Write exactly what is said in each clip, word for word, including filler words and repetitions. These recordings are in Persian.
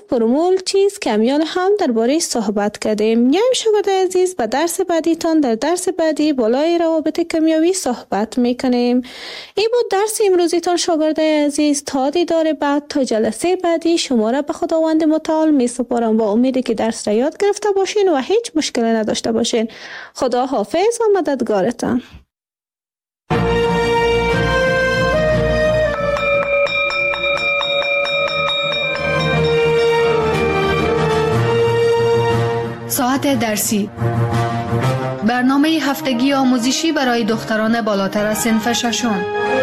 فرمول چیست که امیال هم درباره صحبت کردیم. میایم شاگردای عزیز به درس بعدی تان در درس بعدی بالای روابط کیمیایی صحبت میکنیم. این بود درس امروزی تان شاگردای عزیز. تا دیدار بعد، تا جلسه بعدی شما را به خداوند متعال می سپارم با امیدی که درس را یاد گرفته باشین و هیچ مشکلی نداشته باشین. خدا حافظ و مددگارتان. ساعت درسی، برنامه هفتگی آموزشی برای دختران بالاتر از صنف ششم.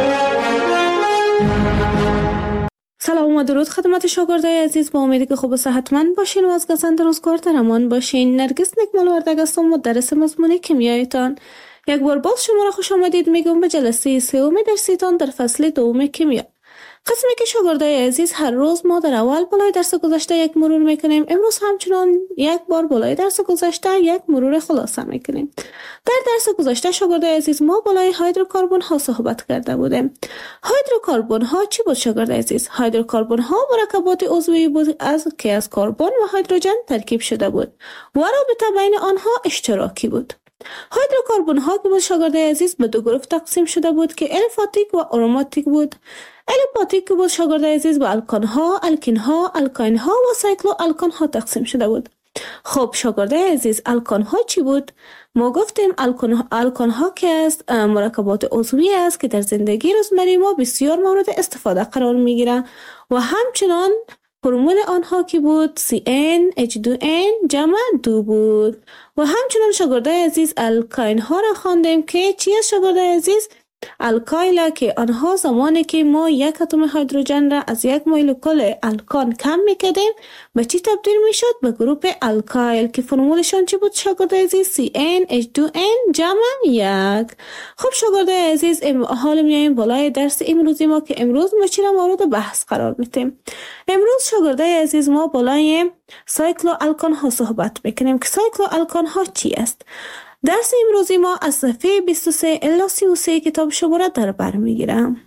سلام و درود خدمت شاگردای عزیز. با امیدی که خوب و صحتمند باشین و از گزند روزگار در امان باشین. نرگس نکمال وردگ هستم، مدرس مضمون کیمیایتان. یک بار باز شما را خوش آمدید میگم به جلسه سوم درسیتان در فصل دوم کیمیا. قسمی که شاگردای عزیز هر روز ما در اول بالای درس گذشته یک مرور میکنیم. امروز همچنان یک بار بالای درس گذشته یک مرور خلاصه میکنیم. در درس گذشته شاگردای عزیز ما بالای هیدروکربن ها صحبت کرده بودیم. هیدروکربن ها چی بود شاگردای عزیز؟ هیدروکربن ها مرکبات عضوی بود از که از کربن و هیدروژن ترکیب شده بود و رابطه بین آنها اشتراکی بود. هیدروکربن ها که بود شاگردای عزیز به دو گروه تقسیم شده بود که الیفاتیک و آروماتیک بود. الیفاتیک که بود شاگردای عزیز به الکان ها، الکین ها، الکاین ها و سایکلو الکان ها تقسیم شده بود. خب شاگردای عزیز، الکان ها چی بود؟ ما گفتیم الکان, الکان ها که است مرکبات عضوی است که در زندگی روزمره ما بسیار مورد استفاده قرار می گیرند و همچنان فرمول آنها که بود سی ان اچ دو ان جمع دو بود. و همچنان شاگردای عزیز الکاین ها را خواندیم که چی است شاگردای عزیز؟ الکایل که آنها زمانی که ما یک اتم هیدروژن را از یک مولکول الکان کم میکردیم به چی تبدیل میشد؟ به گروپ الکایل که فرمولشان چی بود شاگردای عزیز؟ سی ان اچ دو ان جمع یک. خب شاگردای عزیز، حالا میایم بالای درس امروزی ما که امروز ما چی را مورد بحث قرار میدیم. امروز شاگردای عزیز ما بالای سایکلو الکان ها صحبت میکنیم که سایکلو الکان ها چی است. درس امروزی ما از صفحه بیست و سه الی سی و سه کتاب شما را در بر میگیرم.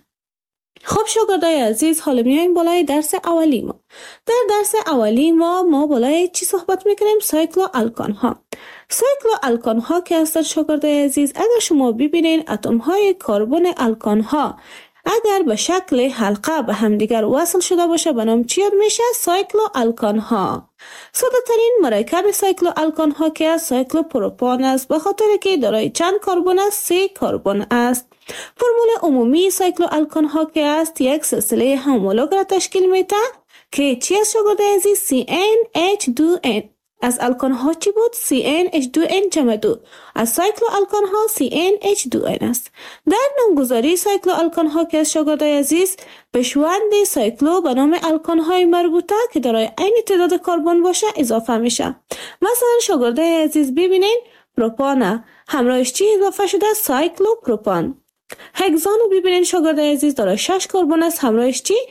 خب شاگردای عزیز، حالا میایم بالای درس اولی ما. در درس اولی ما ما بالای چی صحبت میکنیم؟ سایکلو الکان ها. سایکلو الکان ها که هستند شاگردای عزیز، اگر شما ببینین اتم های کربن الکان ها اگر به شکل حلقه به همدیگر وصل شده باشه به نام چی یاد میشه؟ سایکلو الکان ها. ساده ترین مرکب سایکلو الکان ها که از سایکلو پروپان است به خاطر که دارای چند کربن است؟ سه کربن است. فرمول عمومی سایکلو الکان ها که است یک سلسله همولوگ را تشکیل میده که چی است شاگردای عزیز؟ سی ان اچ دو ان. از الکان ها چی بود؟ سی ان اچ دو ان جمع دو. از سایکلو الکان ها سی ان اچ دو ان است. در نامگذاری سایکلو الکان ها که از شاگردای عزیز پیشوند سایکلو به نام الکان های مربوطه که دارای عین تعداد کربن باشه اضافه میشه. مثلا شاگردای عزیز ببینین پروپان همراهش چی اضافه شده؟ سایکلو پروپان. هگزان رو ببینین شاگردای عزیز دارای شش کربن است، همراهش چی؟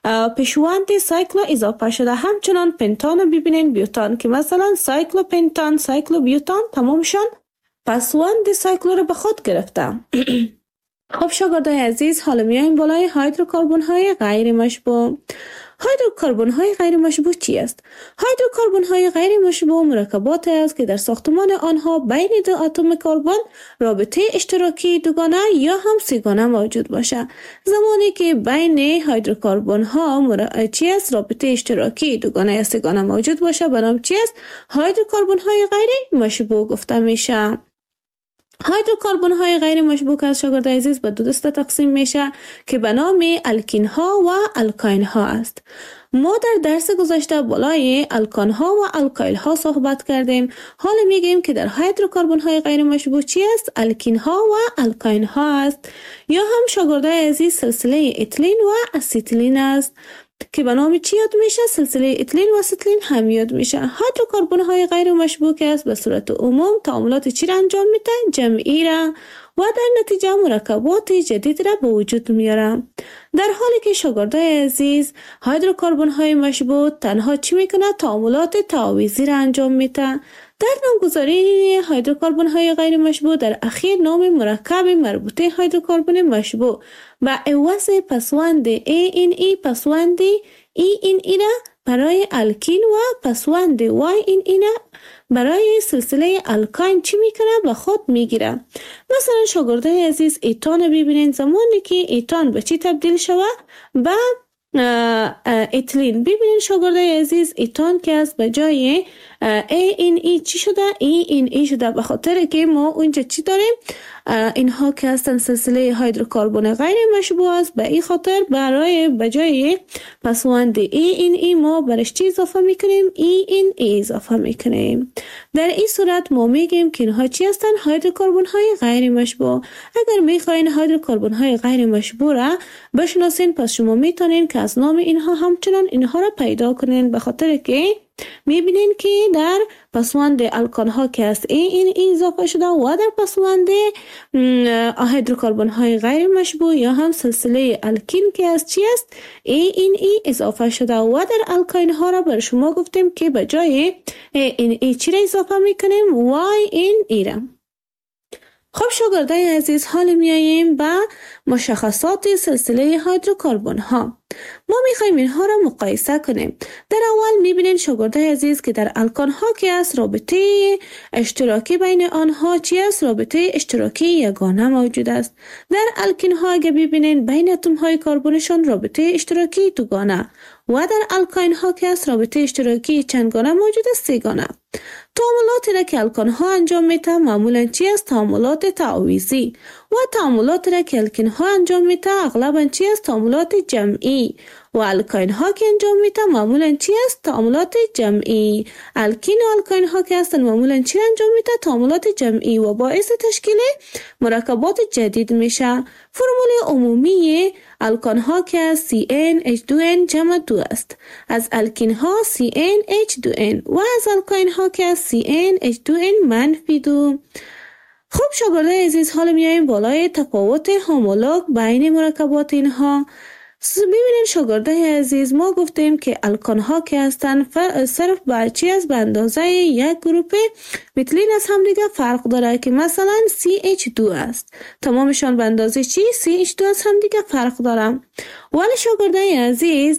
پیشوند سایکلو اضافه شده. همچنان پنتان رو ببینین بیوتان که مثلا سایکلو پنتان، سایکلو بیوتان تمامشان پسوند سایکلو رو به خود گرفتم. خب شاگردای عزیز، حالا میایم بالای هیدروکربن های غیر مشبوع. هیدروکربن های غیر مشبوع چی است؟ هیدروکربن های غیر مشبوع مرکبات است که در ساختمان آنها بین دو اتم کربن رابطه اشتراکی دوگانه یا هم سه‌گانه موجود باشه. زمانی که بین هیدروکربن ها مر... چی است؟ رابطه اشتراکی دوگانه یا سه‌گانه موجود باشه به نام چی است؟ هیدروکربن های غیر مشبوع گفته میشه. هیدروکربن های غیر مشبوع از شاگردای عزیز به دو دسته تقسیم میشه که به نام الکین ها و الکاین ها است. ما در درس گذشته بالای الکان ها و الکایل ها صحبت کردیم. حالا میگیم که در هیدروکربن های غیر مشبوع چی است؟ الکین ها و الکاین ها است یا هم شاگردای عزیز سلسله اتیلین و اسیتیلین است که به نام چی یاد میشه؟ سلسله اتیلین و اسیتیلین هم یاد میشه. هیدروکربن های غیر مشبوع است به صورت عموم تعاملات چی را انجام میده؟ جمعی را و در نتیجه مرکبات جدید را به وجود میاره. در حالی که شاگردای عزیز هیدروکربن های مشبوع تنها چی میکنه؟ تعاملات تعاویزی را انجام میده. در نامگذاری هیدروکربن های غیر مشبوع در اخیر نام مرکب مربوطه هیدروکربن مشبوع با عوض پسوند ای این ای پسوند ای این ای را برای الکین و پسوند وای این اینه برای سلسله الکاین چی میکنه به خود میگیره. مثلا شاگردای عزیز ایتان ببینین، زمانی که ایتان به چی تبدیل شوه؟ به اتلین. ببینین شاگردای عزیز ایتان که از به جای ای این ای چی شده؟ ای این ای شده، به خاطر که ما اونجا چی داریم؟ اینها که هستن سلسله هیدروکربن غیر مشبوع است، به این خاطر برای به جای پسوند ای این ای ما برش چی اضافه میکنیم؟ ای این ای اضافه میکنیم. در این صورت ما میگیم که اینها چی هستن؟ هیدروکربن های غیر مشبوع. اگر میخواین هیدروکربن های غیر مشبوع را بشناسین، پس شما میتونین که از نام اینها همچنان اینها را پیدا کنین، به خاطر که میبینین که در پسوند الکان ها که است ای این ای اضافه شده و در پسوند هیدروکربن های غیر مشبوع یا هم سلسله الکین که است چی است؟ ای این ای اضافه شده و در الکاین ها را بر شما گفتیم که به جای ای این ای چی را اضافه میکنیم؟ وای این ای را. خب شاگردای عزیز، حال میاییم به مشخصات سلسله هیدروکربن ها. ما میخوایم اینها را مقایسه کنیم. در اول میبینین شاگردای عزیز که در الکان ها که است رابطه اشتراکی بین آنها چی است؟ رابطه اشتراکی یگانه موجود است. در الکین ها اگه ببینین بین اتم های کربنشان رابطه اشتراکی دوگانه و در الکاین ها که است رابطه اشتراکی چندگانه موجود است؟ سه‌گانه. تعاملاتی را که الکان ها انجام میده معمولا چی است؟ تعاملات تعویضی و تعاملاتی را که الکین ها انجام میده اغلبا چی است؟ تعاملات جمعی و الکاین ها که انجام میده معمولا چی است؟ تعاملات جمعی. الکین و الکاین ها که هستن معمولا چی انجام میده؟ تعاملات جمعی و باعث تشکیل مرکبات جدید میشه. فرمول عمومی الکان ها که سی ان اچ دو ان جمع دو است. از الکین ها سی ان اچ دو ان و از الکاین ها که سی ان اچ دو ان منفی دو. خب شاگردای عزیز، حالا میایم بالای تفاوت هومولوگ بین مرکبات اینها. ببینید شاگردای عزیز، ما گفتیم که الکان ها که هستن صرف بر چی از به اندازه یک گروپ متلین از هم دیگه فرق داره که مثلا سی اچ دو است، تمامشان به اندازه چی؟ سی اچ دو از هم دیگه فرق داره. ولی شاگردای عزیز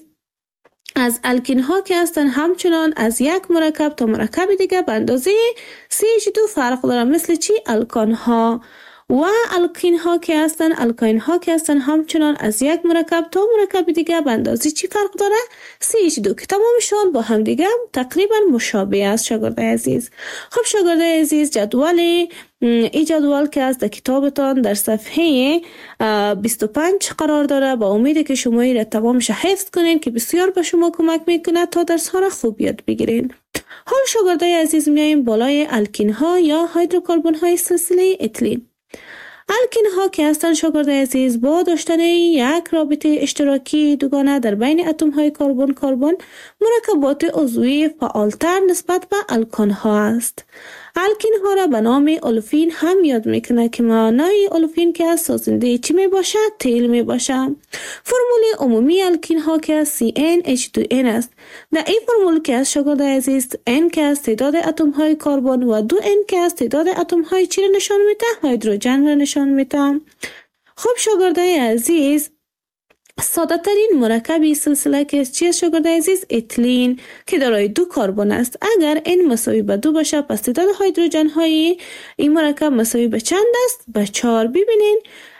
از الکین ها که هستن همچنان از یک مرکب تا مرکب دیگه به اندازه سی اچ دو فرق داره، مثل چی؟ الکان ها. و الکین ها که هستن الکاین ها که هستن همچنان از یک مرکب تا مرکب دیگه به اندازه چی فرق داره؟ سی اچ دو، که تمامشان با هم دیگه تقریبا مشابه است شاگردای عزیز. خب شاگردای عزیز، جدول این جدول که از در کتابتان در صفحه بیست و پنج قرار داره، با امید که شما این را تمامش حفظ کنین که بسیار به شما کمک میکنه تا درس ها را خوب یاد بگیرین. حال شاگردای عزیز میایم بالای الکین ها یا هیدروکربن های سلسله اتلین. الکین ها که هستن شاگردای عزیز با داشتن یک رابطه اشتراکی دوگانه در بین اتم های کربن کربن مرکبات عضوی فعالتر نسبت به الکان ها است. الکین ها را به نام اولفین هم یاد میکنه که معنای اولفین که از سازنده چی می باشه؟ تیل می باشه. فرمول عمومی الکین ها که سی ان اچ دو ان است. در این فرمول که از شاگردای عزیز N که از تعداد اتم های کربن و دو ان که از تعداد اتم های چی را نشان میده؟ هیدروژن را نشان میده. خب شاگردای عزیز، ساده ترین مرکبی سلسله که چی شاگردای عزیز؟ اتلین که دارای دو کربن است. اگر n مساوی به دو باشه، پس تعداد هیدروژن های این مرکب مساوی به چند است؟ به چهار. ببینین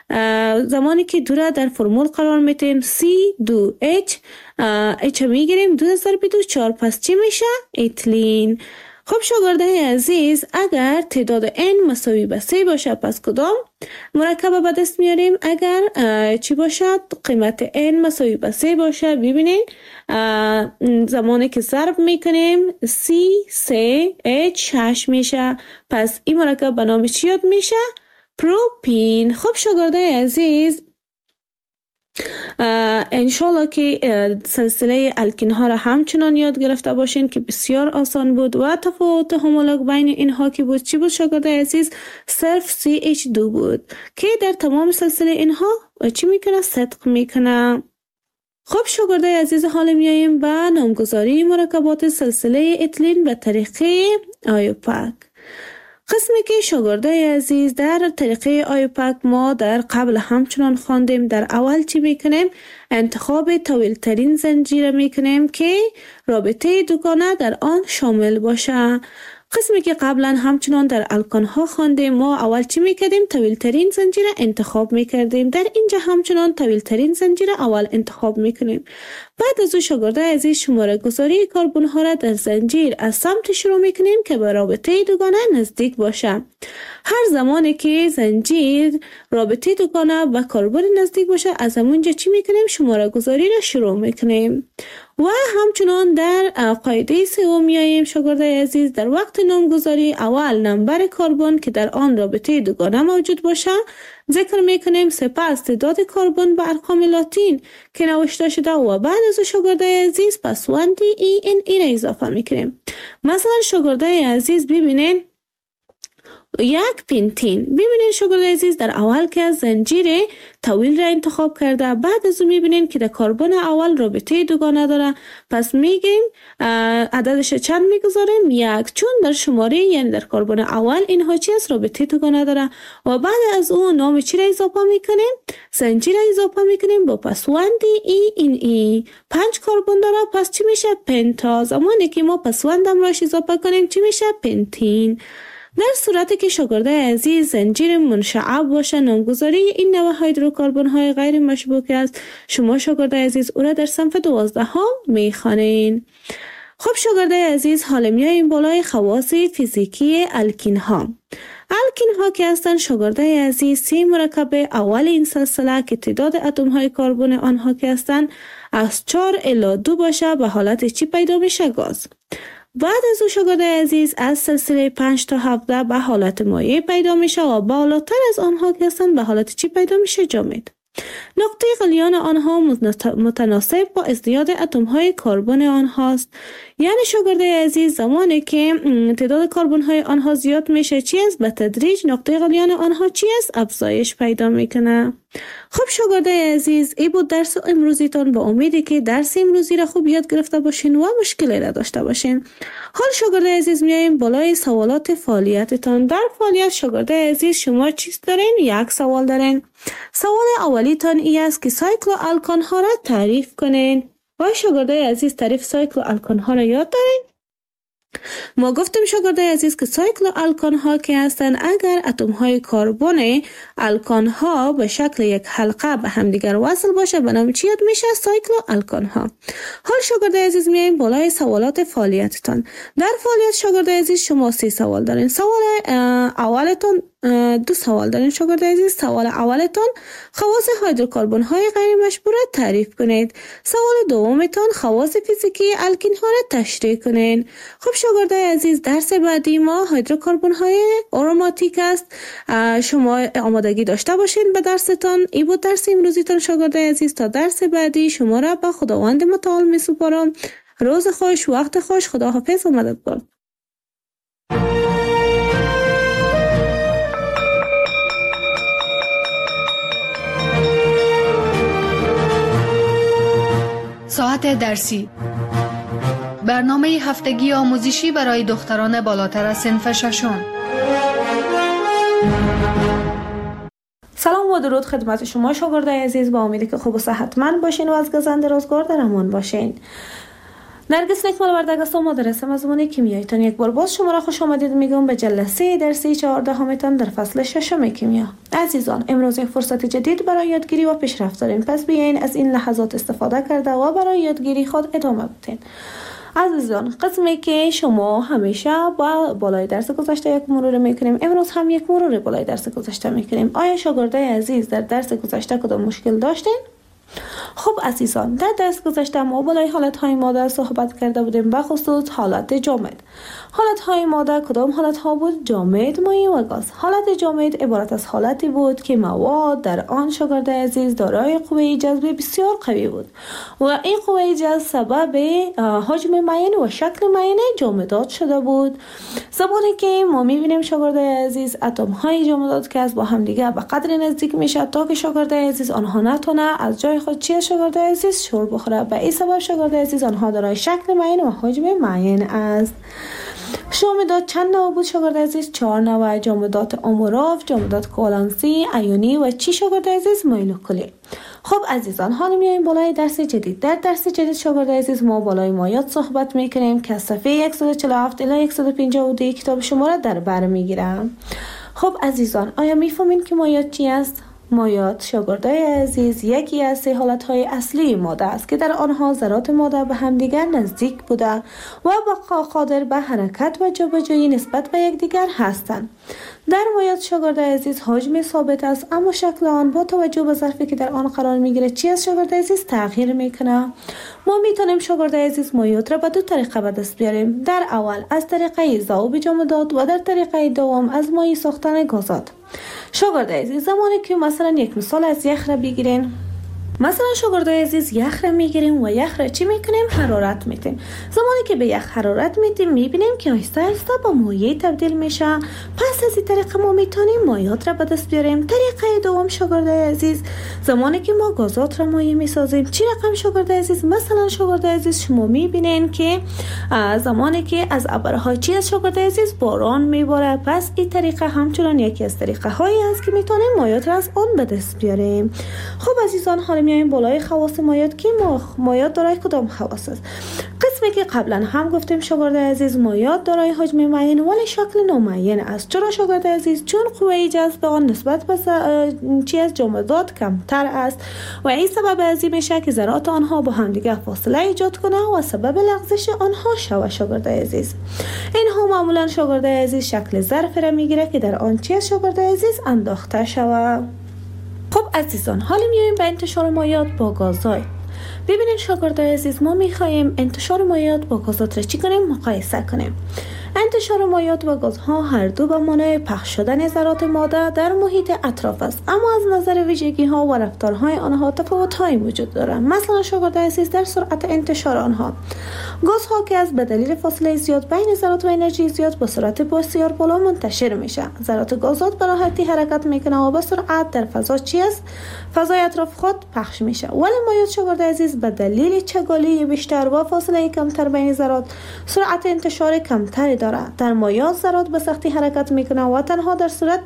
زمانی که دو را در فرمول قرار میتیم سی دو اچ اچ میگیریم دو ضرب دو چهار، پس چی میشه؟ اتلین. خب شاگردای عزیز، اگر تعداد n مساوی به سه باشه، پس کدام مرکب به دست میاریم؟ اگر چی باشد؟ قیمت n مساوی به سه باشه. ببینین زمانی که ضرب میکنیم سی سه اچ هشت میشه، پس این مرکب به نام چی یاد میشه؟ پروپین. خب شاگردای عزیز، انشالله که سلسله الکین ها را همچنان یاد گرفته باشین که بسیار آسان بود و تفاوت هومولوگ بین اینها که بود چی بود شاگردای عزیز؟ صرف سی اچ دو بود که در تمام سلسله اینها چی میکنه؟ صدق میکنه. خب شاگردای عزیز، حالا میاییم به نامگذاری مرکبات سلسله اتلین به طریق آیوپاک. قسمی که شاگردای عزیز در طریقه آیوپک ما در قبل همچنان خواندیم. در اول چی میکنیم؟ انتخاب طویل ترین زنجیر میکنیم که رابطه دوگانه در آن شامل باشه. قسمی که قبلا همچنان در الکان ها خواندیم، ما اول چی میکردیم؟ طویل ترین زنجیر انتخاب میکردیم. در اینجا همچنان طویل ترین زنجیر اول انتخاب میکنیم. بعد از او شاگردای عزیز شماره گذاری کربن ها را در زنجیر از سمت شروع میکنیم که به رابطه دوگانه نزدیک باشه. هر زمانی که زنجیر رابطه دوگانه به کربن نزدیک باشه، از همونجا چی میکنیم؟ شماره گذاری را شروع میکنیم. و همچنان در قاعده سوم میاییم شاگردای عزیز، در وقت نامگذاری اول نمبر کربن که در آن رابطه دوگانه موجود باشه ذکر میکنیم، سپس تعداد کربن به ارقام لاتین که نوشته شده و بعد از شاگردای عزیز پسوند ای ان ای را اضافه میکنیم. مثلا شاگردای عزیز ببینین یک پنتین، ببینین شاگردای عزیز در اول که از زنجیر طویل را انتخاب کرده، بعد از اون میبینین که در کربن اول رابطه دوگانه داره، پس میگیم عددش چند میگذاریم؟ یک، چون در شماره یعنی در کربن اول اینها چی است؟ رابطه دوگانه داره. و بعد از اون نام چی را اضافه میکنیم؟ زنجیر را اضافه میکنیم با پسوند ای این ای. پنج کربن داره، پس چی میشه؟ پنتا. زمانی که ما پسوندم راش اضافه کنیم چی میشه؟ پنتین. در صورتی که شاگردای عزیز زنجیر منشعب باشه، نامگذاری این نوع هیدروکربن های غیر مشبوک است، شما شاگردای عزیز او را در صنف دوازده ها میخوانین. خب شاگردای عزیز، حالا میاییم بالای خواص فیزیکی الکین ها. الکین ها که هستند شاگردای عزیز سه مرکب اول این سلسله که تعداد اتم های کربن آنها که هستند از چهار الی دو باشه، به حالت چی پیدا میشه؟ گاز. بعد از او شاگردای عزیز از سلسله پنج تا هفده به حالت مایع پیدا میشه و بالاتر از آنها که هستند به حالت چی پیدا میشه؟ جامد. نقطه غلیان آنها متناسب با ازدیاد اتم های کربن آنهاست. یعنی شاگردای عزیز زمانی که تعداد کربن های آنها زیاد میشه چی است؟ به تدریج نقطه غلیان آنها چی است؟ افزایش پیدا میکنه. خب شاگردای عزیز، این بود درس امروزیتان. با امیدی که درس امروزی را خوب یاد گرفته باشین و مشکلی را داشته باشین. حال شاگردای عزیز میاییم بالای سوالات فعالیتتان. در فعالیت شاگردای عزیز شما چیز دارین؟ یک سوال دارین. سوال اولیتان ای است که سایکل و الکان ها را تعریف کنین. و شاگردای عزیز تعریف سایکل و الکان ها را یاد دارین؟ ما گفتیم شاگردای عزیز که سایکل الکان ها که هستند اگر اتم های کربن الکان ها به شکل یک حلقه به همدیگر وصل باشه به نام چی یاد میشه؟ سایکل الکان ها. حال شاگردای عزیز میایم بالای سوالات فعالیتتان. در فعالیت شاگردای عزیز شما سه سوال دارین. سوال اولتون دو سوال دارین شاگردای عزیز. سوال اولتون خواص هیدروکربن های غیر مشبوع تعریف کنید. سوال دومتون خواص فیزیکی الکین ها را تشریح کنید. خب شاگردای عزیز، درس بعدی ما هیدروکربن های آروماتیک است. شما آمادگی داشته باشین به درستان. این بود درس امروزیتان شاگردای عزیز. تا درس بعدی شما را به خداوند متعال می سپارم. روز خوش، وقت خوش، خداحافظ و مددگار. ساعت درسی، برنامه هفتگی آموزشی برای دختران بالاتر از صنف ششم. سلام و درود خدمت شما شاگردای عزیز. با امیدی که خوب و صحتمند باشین و از گزند روزگار در امان باشین. نرگس نکمال وردگ هستم، مدرس مضمون کیمیایتان. یک بار باز شما را خوش آمدید میگم به جلسه درسی چهاردهمتان در فصل ششم کیمیا. عزیزان، امروز یک فرصت جدید برای یادگیری و پیشرفت داریم، پس بیاین از این لحظات استفاده کرده و برای یادگیری خود ادامه بدین. عزیزان، قسمی که شما همیشه با بالای درس گذشته یک مرور میکنیم، امروز هم یک مرور بالای درس گذشته میکنیم. آیا شاگردای عزیز در درس گذشته کدام مشکل داشتین؟ خب عزیزان، در درس گذشته ما بالای حالت های ماده صحبت کرده بودیم، به خصوص حالت جامد. حالت های ماده کدام حالت ها بود؟ جامد، مایع و گاز. حالت جامد عبارت از حالتی بود که مواد در آن شاگردای عزیز دارای قوه جذب بسیار قوی بود و این قوه جذب سبب حجم معین و شکل معین جامدات شده بود. زمانی که ما میبینیم شاگردای عزیز اتم های جامدات که از با هم دیگه به قدر نزدیک میشه تا که شاگردای عزیز آنها نتونه از جای خود چی شاگردای عزیز شور بخوره. به این سبب شاگردای عزیز آنها دارای شکل معین و حجم معین است. جامدات چند نوع بود شاگرد عزیز؟ چهار نوع: جامدات آموراف، جامدات کوالانسی، ایونی و چی شاگرد عزیز؟ مولکولی. خب عزیزان، حالا میایم بالای درس جدید. در درس جدید شاگرد عزیز ما بالای مایات صحبت میکنیم که صفحه صد و چهل و هفت الی صد و پنجاه و دو کتاب شما را در بر میگیرم. خب عزیزان، آیا میفهمین که مایات چی است؟ مایات شاگردای عزیز یکی از سه حالتهای اصلی ماده است که در آنها ذرات ماده به همدیگر نزدیک بوده و بقا قادر به حرکت و جابجایی نسبت به یکدیگر هستند. در مایات شاگرد عزیز حجم ثابت است، اما شکل آن با توجه به ظرفی که در آن قرار میگیره چی از شاگرد عزیز تغییر میکنه. ما میتونیم شاگرد عزیز مایات را به دو طریقه به دست بیاریم. در اول از طریقه ذوب جامدات و در طریقه دوم از مایع ساختن گازات. شاگرد عزیز زمانی که مثلا یک مثال از یخ را بگیرین، مثلا شاگرد عزیز یخ را میگیریم و یخ را چی میکنیم؟ حرارت میتیم. زمانی که به یخ حرارت میتیم میبینیم که آهسته آهسته به مایع تبدیل میشه. پس از این طریقه ما میتونیم مایعات را به دست بیاریم. طریقه دوم شاگرد عزیز، زمانی که ما گازات را مایع میسازیم، چی رقم شاگرد عزیز؟ مثلا شاگرد عزیز شما میبینین که زمانی که از ابرها چی از شاگرد عزیز؟ باران میباره. پس این طریقه همچنان یکی از طریقه هایی است که میتونیم مایعات را از آن به دست بیاریم. خب عزیزان، حالا میایم بالای خواص مایات که مایات دارای کدام خواص است؟ قسمی که قبلا هم گفتیم شاگرد عزیز مایات دارای حجم معین ولی شکل نامعین است. چرا شاگرد عزیز؟ چون قوه جذب آن نسبت به چی از جامدات کمتر است و این سبب از این میشه که ذرات آنها با همدیگه فاصله ایجاد کنه و سبب لغزش آنها شود. شاگرد عزیز اینها معمولا شاگرد عزیز شکل ظرف را میگیره که در آن چی از شاگرد عزیز انداخته شود. خب عزیزان، حالا میایم به انتشار مایعات با گازهای. ببینید شاگرد عزیز، ما میخوایم انتشار مایعات با گازات را چی کنیم؟ مقایسه کنیم. انتشار مایعات و گازها هر دو به معنای پخش شدن ذرات ماده در محیط اطراف است، اما از نظر ویژگی ها و رفتارهای آنها تفاوت های وجود دارند. مثلا شاگرد عزیز در سرعت انتشار آنها، گازها که از به دلیل فاصله زیاد بین ذرات و انرژی زیاد با سرعت بسیار بالا منتشر میشه. ذرات گازات به راحتی حرکت میکنه و با سرعت در فضا چی است؟ فضای اطراف خود پخش میشه. ولی مایعات شاگرد عزیز به دلیل چگالی بیشتر و فاصله کمتر بین ذرات سرعت انتشار کمتری داره. در مایعات ذرات به سختی حرکت میکنه و تنها در صورت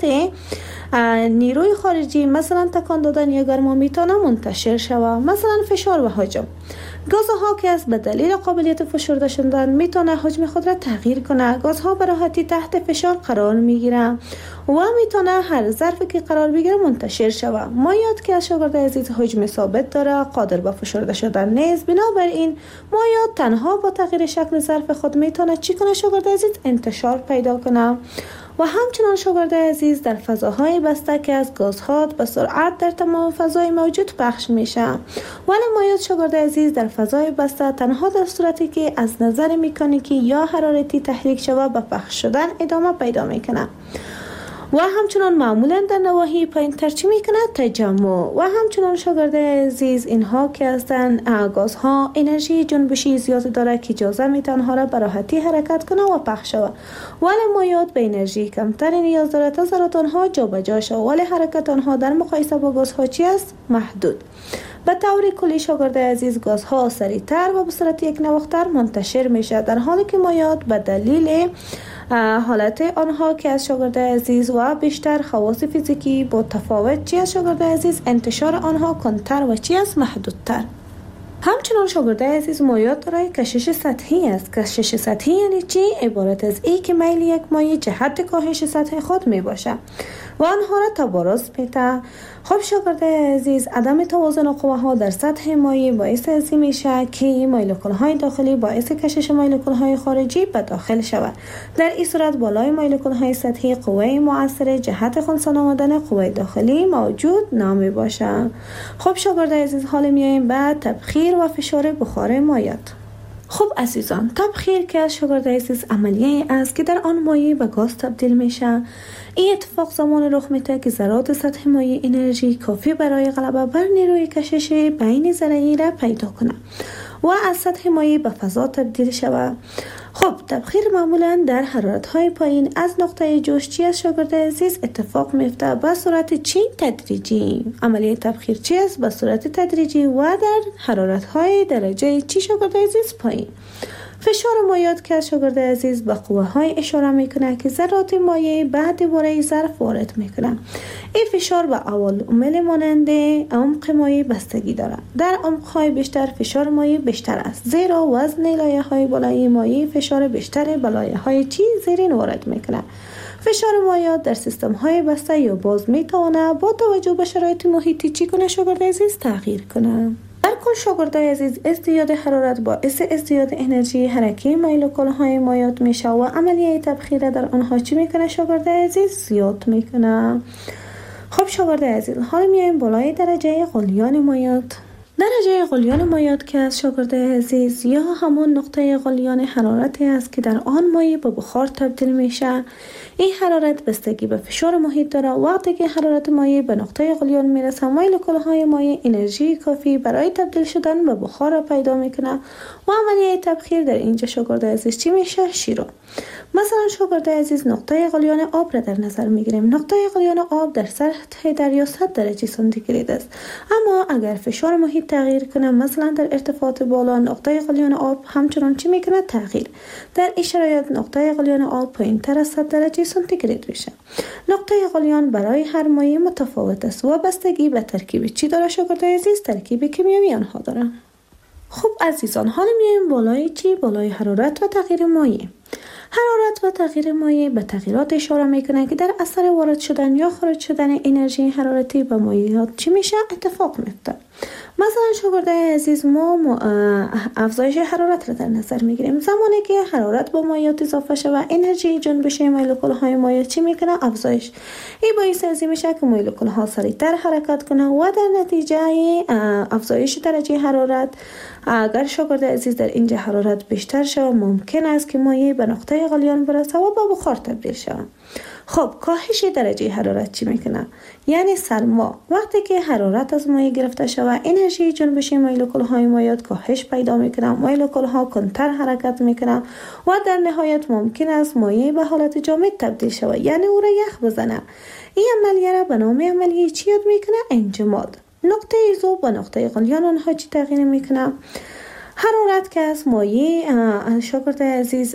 نیروی خارجی مثلا تکان دادن یا گرما میتونه منتشر شود، مثلا فشار و حجم. گازها که از به دلیل قابلیت فشرده شدن میتونه حجم خود را تغییر کنه. گازها به راحتی تحت فشار قرار میگیره و میتونه هر ظرفی که قرار بگیره منتشر شود. مایعات که از شاگرد عزیز حجم ثابت داره، قادر به فشرده شدن نیست. بنابراین مایعات تنها با تغییر شکل ظرف خود میتونه چی کنه شاگرد عزیز؟ انتشار پیدا کنه. و همچنان شاگرد عزیز در فضاهای بسته که از گازها به سرعت در تمام فضای موجود پخش میشه. ولی مایعات شاگرد عزیز در فضای بسته تنها در صورتی که از نظر مکانیکی یا حرارتی تحریک شود به پخش شدن ادامه پیدا میکنه و همچنان معمولا در نواحی پایین تر چی میکنه؟ تجمع. و همچنان شاگرد عزیز اینها که هستن گازها انرژی جنبشی زیاد داره که اجازه میتونه آنها را به راحتی حرکت کنه و پخش شود. ولی مایعات به انرژی کمتری نیاز داره تا ذرات آنها جابجا شود، ولی حرکت آنها در مقایسه با گازها چی است؟ محدود. به طور کلی شاگرد عزیز گازها سریعتر و به صورت یک نواختر منتشر میشه، در حالی که مایعات به دلیل حالت آنها که از شاگرد عزیز و بیشتر خواص فیزیکی با تفاوت چی از شاگرد عزیز انتشار آنها کمتر و چی از محدودتر. همچنان شاگرد عزیز مایعات دارای کشش سطحی است. کشش سطحی یعنی چی؟ عبارت از ای که میل یک مایع جهت کاهش سطح خود می باشه و آنها را تبارز پیده. خب شاگرد عزیز، عدم توازن قوه ها در سطح مایع باعث از این میشه که مولکول های داخلی باعث کشش مولکول های خارجی به داخل شود. در این صورت بالای مولکول های سطحی قوه مؤثر جهت خنثی آمدن قوه داخلی موجود نمی باشه. خب شاگرد عزیز، حالا میایم به تبخیر و فشار بخار مایعات. خب عزیزان، تبخیر که از شاگرد عزیز عملیه است که در آن مایع به گاز تبدیل میشه. این اتفاق زمان رخ میده که ذرات سطح مایع انرژی کافی برای غلبه بر نیروی کشش بین ذره‌ای را پیدا کنه و از سطح مایع به فضا تبدیل شود. خب تبخیر معمولا در حرارت‌های پایین از نقطه جوش چی از شاگرد عزیز اتفاق میفته به صورت چی؟ تدریجی. عملیه تبخیر چی است؟ به صورت تدریجی و در حرارت‌های درجه چی شاگرد عزیز؟ پایین. فشار مایات که شاگرد عزیز به قوه های اشاره میکنه که ذرات مایع بعد دوباره ظرف وارد میکنه. این فشار به عوامل مانند عمق مایع بستگی دارد. در عمق های بیشتر فشار مایع بیشتر است، زیرا وزن لایه های بالای مایع فشار بیشتر به لایه های چی زیرین وارد میکنه. فشار مایات در سیستم های بسته یا باز میتونه با توجه به شرایط محیطی چی کنه شاگرد عزیز تغییر کنه. در کل شاگرد عزیز ازدیاد حرارت باعث ازدیاد انرژی حرکی مولکول های مایات میشه و عملیه تبخیر در آنها چی میکنه شاگرد عزیز زیاد میکنه. خب شاگرد عزیز حالا میایم بالای درجه غلیان مایات. درجه غلیان مایات که از شاگرد عزیز یا همون نقطه غلیان حرارتی است که در آن مایع به بخار تبدیل میشه. این حرارت بستگی به فشار محیط داره. وقتی که حرارت مایع به نقطه غلیان میرسه مولکول های مایع انرژی کافی برای تبدیل شدن به بخار را پیدا میکنه و عملیه تبخیر در اینجا شاگرد عزیز چی میشه؟ شیرو. مثلا شاگرد عزیز نقطه غلیان آب را در نظر میگیریم. نقطه غلیان آب در سطح دریا صد درجه سانتیگراد است، اما اگر فشار محیط تغییر کنه مثلا در ارتفاعات بالا نقطه غلیان آب همچنان چی میکنه؟ تغییر. در این شرایط نقطه غلیان آب پایینتر از صد درجه سانتیگراد میشه. نقطه غلیان برای هر مایع متفاوت است و بستگی به ترکیب چی داره شاگرد عزیز؟ ترکیب کیمیایی آنها داره. خب عزیزان حالا میایم بالای چی؟ بالای حرارت و تغییر مایع. حرارت و تغییر مایع به تغییرات اشاره میکنه که در اثر وارد شدن یا خارج شدن انرژی حرارتی به مایعات چی میشه؟ اتفاق میفته. مثلا شاگرد عزیز ما افزایش حرارت را در نظر میگیریم. زمانی که حرارت با مایعات اضافه شود و انرژی جنبش مولکول های مایع چی میکنه؟ افزایش. این باعث از این میشه که مولکول ها سریعتر حرکت کنه و در نتیجه افزایش درجه حرارت اگر شاگرد عزیز در اینجا حرارت بیشتر شود ممکن است که مایع به نقطه غلیان برسه و به بخار تبدیل شود. خب کاهش درجه حرارت چی میکنه؟ یعنی سرما. وقتی که حرارت از مایع گرفته شود انرژی جنبش مولکول های مایعات کاهش پیدا میکنه، مولکول ها کندتر حرکت میکنه و در نهایت ممکن است مایع به حالت جامد تبدیل شود، یعنی او را یخ بزنه. این عملیه را به نام عملیه چی یاد میکنه؟ انجماد. نقطه ذوب و نقطه غلیان آنها چی تغییر میکنه؟ حرارت که از مایع شاگرد عزیز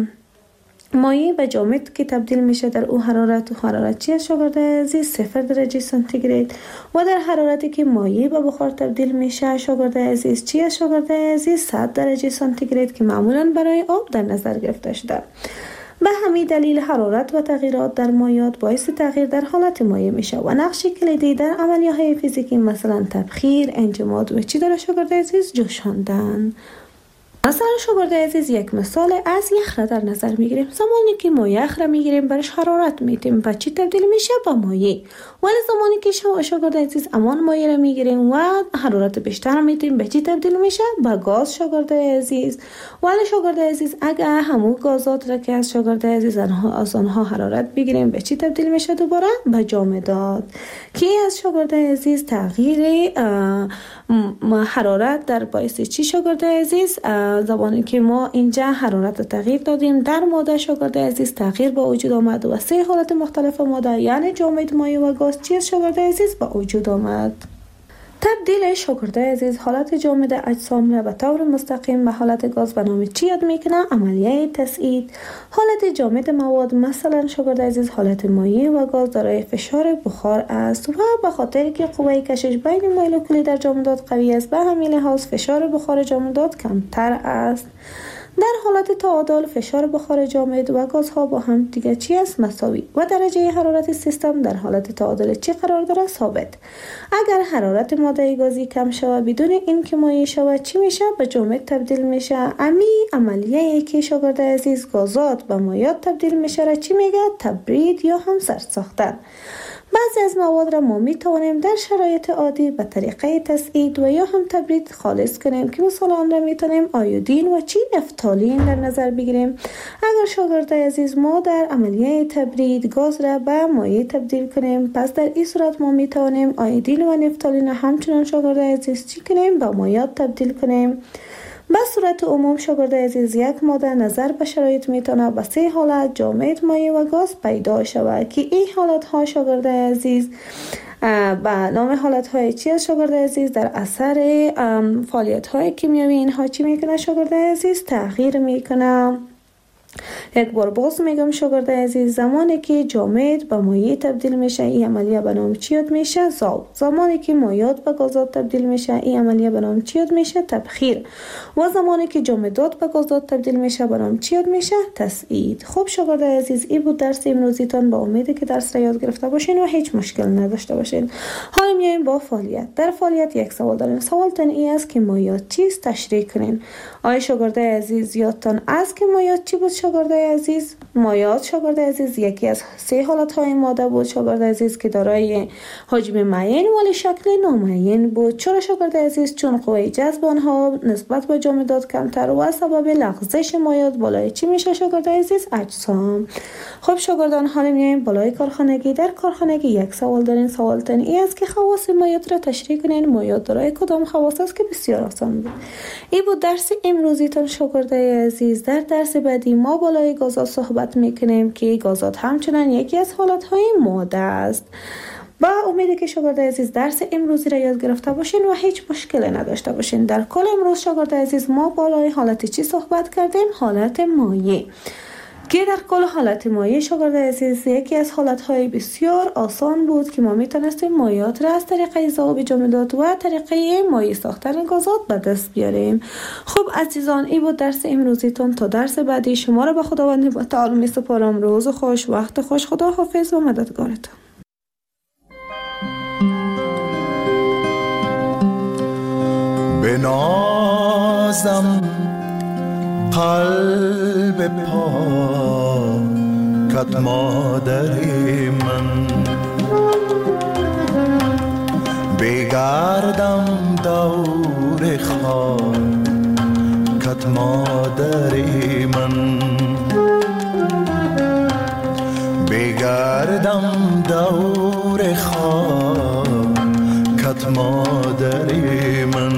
مایع به جامد که تبدیل میشه در او حرارت و حرارت چی است شاگرد عزیز؟ صفر درجه سانتیگراد. و در حرارتی که مایع به بخار تبدیل میشه شاگرد عزیز چی است شاگرد عزیز؟ صد درجه سانتیگراد که معمولا برای آب در نظر گرفته شده. به همین دلیل حرارت و تغییرات در مایعات باعث تغییر در حالت مایع میشه و نقش کلیدی در عملیه‌های فیزیکی مثلا تبخیر، انجماد و چی داره شاگرد عزیز؟ جوشاندن. مثلا شاگرد عزیز یک مثال از یخ را در نظر میگیریم. زمانی که ما یخ را میگیریم برش حرارت میتیم و چی تبدیل میشه؟ با مایع. ولی زمانی که شما شاگرد عزیز امان مایع را میگیریم و حرارت بیشتر میتیم به چی تبدیل میشه؟ با گاز شاگرد عزیز. ولی شاگرد عزیز اگر همون گازات را که از شاگرد عزیز آنها از آنها حرارت بگیریم به چی تبدیل میشه؟ دوباره به جامدات که از شاگرد عزیز تغییر حرارت در باعث چی شاگرد عزیز؟ زمانی که ما اینجا حرارت تغییر دادیم در ماده شاگرد عزیز تغییر با وجود آمد و سه حالت مختلف ماده یعنی جامد، مایع و گاز چی شاگرد عزیز با وجود آمد. تبدیل شاگرد عزیز حالت جامد اجسام را به طور مستقیم به حالت گاز به نام چی یاد میکنه؟ عملیه تسعید. حالت جامد مواد مثلا شاگرد عزیز حالت مایع و گاز دارای فشار بخار است و به خاطر که قوه کشش بین مولکولی در جامدات قوی است به همین لحاظ فشار بخار جامدات کمتر است. در حالت تعادل فشار بخار جامد و گازها با هم دیگه چی است؟ مساوی و درجه حرارت سیستم در حالت تعادل چی قرار داره؟ ثابت. اگر حرارت ماده گازی کم شود بدون اینکه مایع شود چی میشه؟ به جامد تبدیل میشه. امی عملیه که شاگرد عزیز گازات به مایعات تبدیل میشه را چی میگه؟ تبرید یا هم سرد ساختن. بعضی از مواد را ما می توانیم در شرایط عادی به طریقه تسعید و یا هم تبرید خالص کنیم که مثلا آن را می توانیم آیودین و چی نفتالین در نظر بگیریم. اگر شاگرد عزیز ما در عملیه تبرید گاز را به مایع تبدیل کنیم پس در این صورت ما می توانیم آیودین و نفتالین همچنان شاگرد عزیز چی کنیم؟ به مایعات تبدیل کنیم. به صورت عموم شاگرد عزیز یک ماده نظر به شرایط میتونه به سه حالت جامد، مایع و گاز پیدا شود که این حالت ها شاگرد عزیز به نام حالتهای چی از شاگرد عزیز؟ در اثر فعالیت های کیمیایی اینها چی میکنه شاگرد عزیز؟ تغییر میکنه. یک بار باز میگم شاگرد عزیز، زمانی که جامد به مایع تبدیل میشه این عملیه به نام چی یاد میشه؟ ذوب. زمانی که مایعات به گازات تبدیل میشه این عملیه به نام چی یاد میشه؟ تبخیر. و زمانی که جامدات به گازات تبدیل میشه به نام چی یاد میشه؟ تصعید. خب شاگرد عزیز این بود درس امروزیتان، با امیدی که درس را یاد گرفته باشین و هیچ مشکل نداشته باشین. حالا میایم با فعالیت. در فعالیت یک سوال داریم. سوالتان این است که مایعات چیست؟ تشریح کنین. آیا شاگرد عزیز یادتان است که مایعات چی بود شاگرد عزیز؟ مایعات شاگرد عزیز یکی از سه حالت های ماده بود شاگرد عزیز که دارای حجم معین ولی شکل نامعین بود. چرا شاگرد عزیز؟ چون قوه جذب آنها نسبت به جامدات کمتر و سبب لغزش مایعات بالای چی میشه شاگرد عزیز؟ اجسام. خب شاگردان حالا میایم بالای کارخانگی. در کارخانگی یک سوال دارین. سوالتون این است که خواص مایعات را تشریح کنین. مایعات دارای کدام خواص است؟ که بسیار آسان بود. این بود درس امروزیتان شاگرد عزیز. در درس بعدی ما بالای گازات صحبت میکنیم که گازات همچنان یکی از حالتهای ماده است. با امیدی که شاگرد عزیز درس امروزی را یاد گرفته باشین و هیچ مشکلی نداشته باشین. در کل امروز شاگرد عزیز ما بالای حالت چی صحبت کردیم؟ حالت مایع. که در کل حالت مایع شاگرد عزیز یکی از حالتهای بسیار آسان بود که ما میتونستیم مایعات را از طریق ذوب جامدات و طریقه مایع ساختن گازات به دست بیاریم. خب عزیزان این بود درس امروزیتون. تا درس بعدی شما را به خداوند متعال میسپارم. روز خوش، وقت خوش، خدا حافظ و مددگارتان. بنازم قلب پاکت مادر من، بگردم دور خاکت مادر من، بگردم دور خاکت مادر من.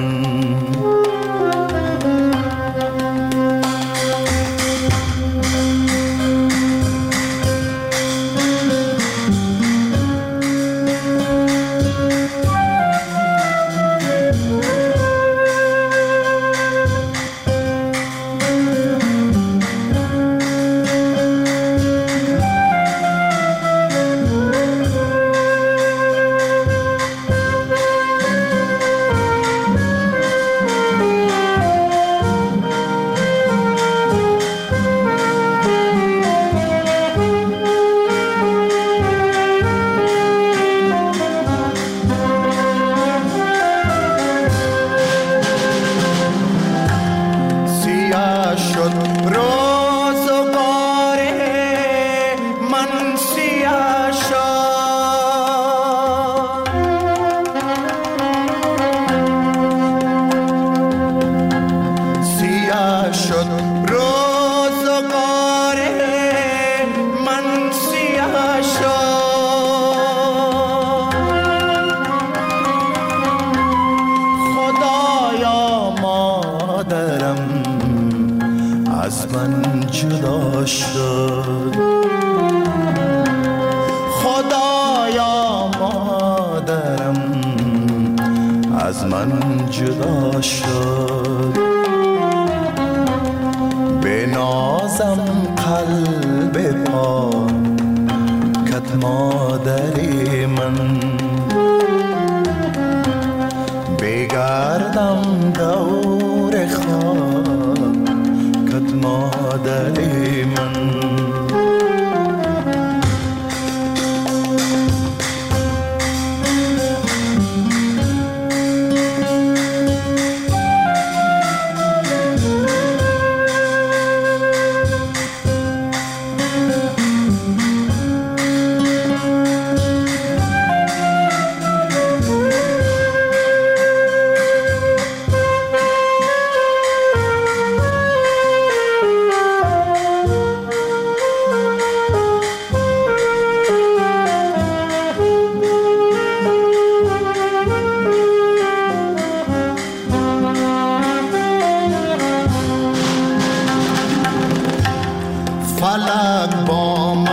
خدایا مادرم از من جدا شد، بنازم قلب پاکت مادر من، بگردم دور خاکت مادر من. فلک با